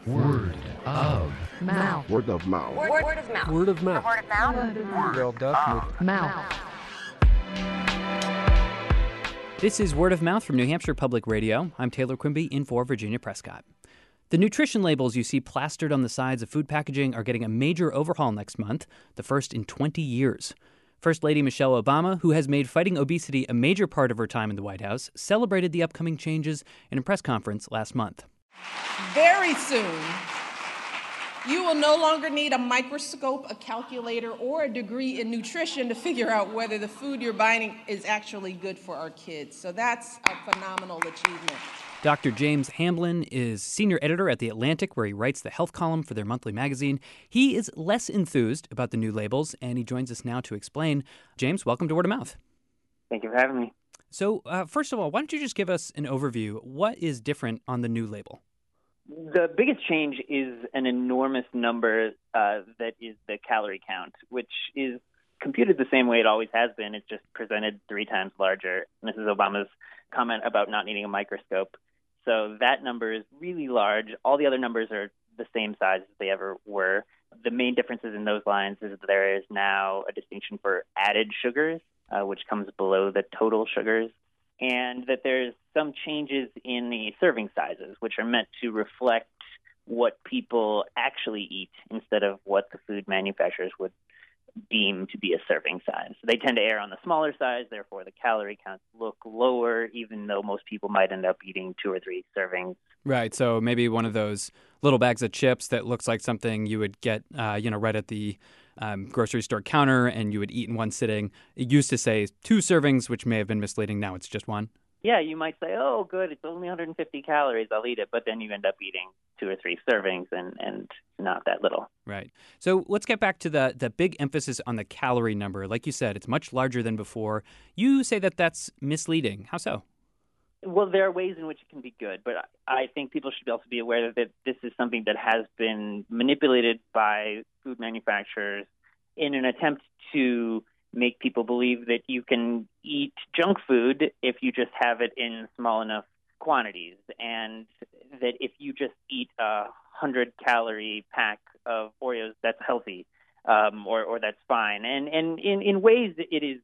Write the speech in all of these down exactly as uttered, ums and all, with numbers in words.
Word of mouth. Word of mouth. Word, word of mouth. Word of mouth. Word of mouth. Word of mouth. Mouth. This is Word of Mouth from New Hampshire Public Radio. I'm Taylor Quimby in for Virginia Prescott. The nutrition labels you see plastered on the sides of food packaging are getting a major overhaul next month, the first in twenty years. First Lady Michelle Obama, who has made fighting obesity a major part of her time in the White House, celebrated the upcoming changes in a press conference last month. Very soon, you will no longer need a microscope, a calculator, or a degree in nutrition to figure out whether the food you're buying is actually good for our kids. So that's a phenomenal achievement. Doctor James Hamblin is senior editor at The Atlantic, where he writes the health column for their monthly magazine. He is less enthused about the new labels, and he joins us now to explain. James, welcome to Word of Mouth. Thank you for having me. So, uh, first of all, why don't you just give us an overview? What is different on the new label? The biggest change is an enormous number uh, that is the calorie count, which is computed the same way it always has been. It's just presented three times larger. Missus Obama's comment about not needing a microscope. So that number is really large. All the other numbers are the same size as they ever were. The main differences in those lines is that there is now a distinction for added sugars, uh, which comes below the total sugars, and that there's some changes in the serving sizes, which are meant to reflect what people actually eat instead of what the food manufacturers would deem to be a serving size. So they tend to err on the smaller size, therefore the calorie counts look lower, even though most people might end up eating two or three servings. Right, so maybe one of those little bags of chips that looks like something you would get, uh, you know, right at the um, grocery store counter and you would eat in one sitting. It used to say two servings, which may have been misleading. Now it's just one. Yeah, you might say, oh, good, it's only one hundred fifty calories, I'll eat it. But then you end up eating two or three servings and, and not that little. Right. So let's get back to the, the big emphasis on the calorie number. Like you said, it's much larger than before. You say that that's misleading. How so? Well, there are ways in which it can be good, but I think people should also be aware that this is something that has been manipulated by food manufacturers in an attempt to make people believe that you can eat junk food if you just have it in small enough quantities, and that if you just eat a hundred-calorie pack of Oreos, that's healthy, um, or, or that's fine. And, and in, in ways, it is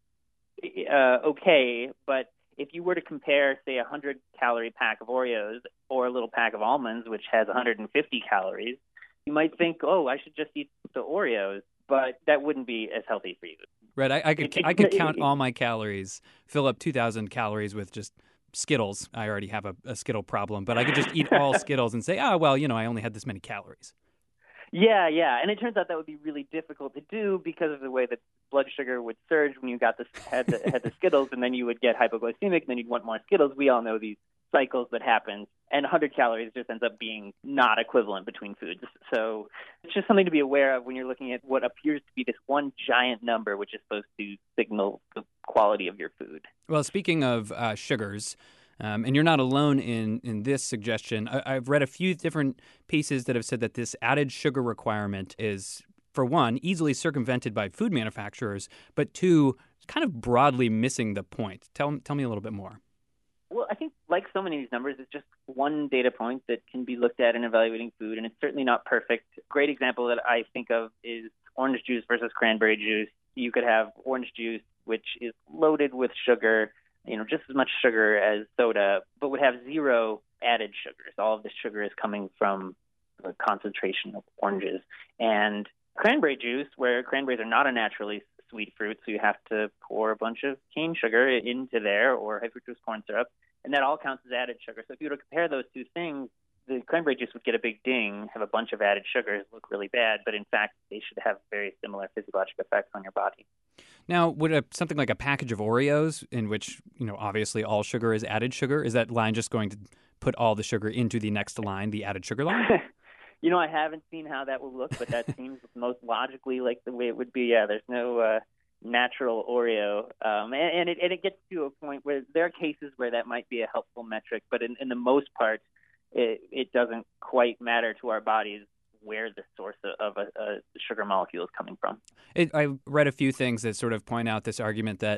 uh, okay, but if you were to compare, say, a hundred-calorie pack of Oreos or a little pack of almonds, which has one hundred fifty calories, you might think, oh, I should just eat the Oreos, but that wouldn't be as healthy for you. Right. I, I could It- I could count it- all my calories, fill up two thousand calories with just Skittles. I already have a, a Skittle problem, but I could just eat all Skittles and say, oh, well, you know, I only had this many calories. Yeah, yeah, and it turns out that would be really difficult to do because of the way that blood sugar would surge when you got the had the, had the Skittles, and then you would get hypoglycemic, and then you'd want more Skittles. We all know these cycles that happen, and one hundred calories just ends up being not equivalent between foods. So it's just something to be aware of when you're looking at what appears to be this one giant number, which is supposed to signal the quality of your food. Well, speaking of uh, sugars, um, and you're not alone in, in this suggestion, I, I've read a few different pieces that have said that this added sugar requirement is, for one, easily circumvented by food manufacturers, but two, kind of broadly missing the point. Tell, tell me a little bit more. Well, I think like so many of these numbers, it's just one data point that can be looked at in evaluating food, and it's certainly not perfect. A great example that I think of is orange juice versus cranberry juice. You could have orange juice, which is loaded with sugar, you know, just as much sugar as soda, but would have zero added sugars. All of the sugar is coming from the concentration of oranges. And cranberry juice, where cranberries are not a naturally sweet fruit, so you have to pour a bunch of cane sugar into there or high fructose corn syrup, and that all counts as added sugar. So if you were to compare those two things, the cranberry juice would get a big ding, have a bunch of added sugars, look really bad, but in fact, they should have very similar physiologic effects on your body. Now, would a, something like a package of Oreos, in which, you know, obviously all sugar is added sugar, is that line just going to put all the sugar into the next line, the added sugar line? You know, I haven't seen how that will look, but that seems most logically like the way it would be. Yeah, there's no uh, natural Oreo. Um, and, and, it, and it gets to a point where there are cases where that might be a helpful metric, but in, in the most part, it, it doesn't quite matter to our bodies where the source of a, a sugar molecule is coming from. It, I read a few things that sort of point out this argument that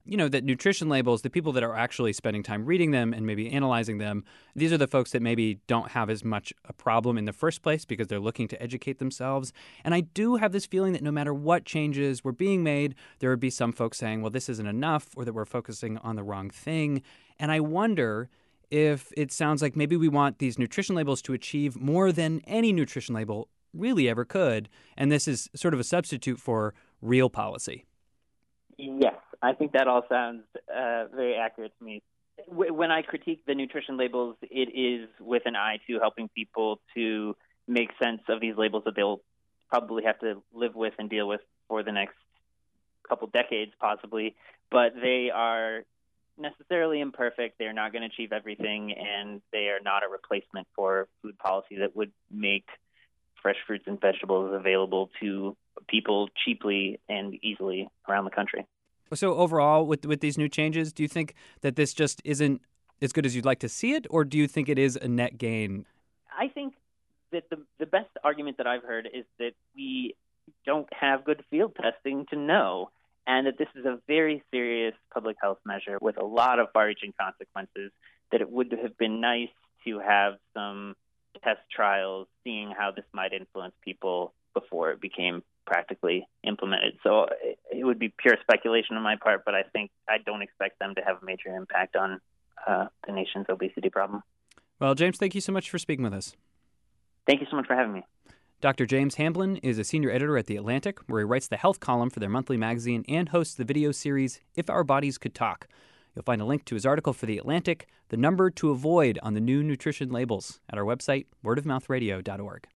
you know, that nutrition labels, the people that are actually spending time reading them and maybe analyzing them, these are the folks that maybe don't have as much a problem in the first place because they're looking to educate themselves. And I do have this feeling that no matter what changes were being made, there would be some folks saying, well, this isn't enough, or that we're focusing on the wrong thing. And I wonder if it sounds like maybe we want these nutrition labels to achieve more than any nutrition label really ever could. And this is sort of a substitute for real policy. Yes, I think that all sounds uh, very accurate to me. When I critique the nutrition labels, it is with an eye to helping people to make sense of these labels that they'll probably have to live with and deal with for the next couple decades, possibly. But they are necessarily imperfect. They're not going to achieve everything, and they are not a replacement for food policy that would make fresh fruits and vegetables available to people cheaply and easily around the country. So overall, with with these new changes, do you think that this just isn't as good as you'd like to see it, or do you think it is a net gain? I think that the the best argument that I've heard is that we don't have good field testing to know, and that this is a very serious public health measure with a lot of far-reaching consequences, that it would have been nice to have some test trials seeing how this might influence people before it became practically implemented. So it would be pure speculation on my part, but I think I don't expect them to have a major impact on uh, the nation's obesity problem. Well, James, thank you so much for speaking with us. Thank you so much for having me. Doctor James Hamblin is a senior editor at The Atlantic, where he writes the health column for their monthly magazine and hosts the video series If Our Bodies Could Talk. You'll find a link to his article for The Atlantic, the number to avoid on the new nutrition labels, at our website, word of mouth radio dot org.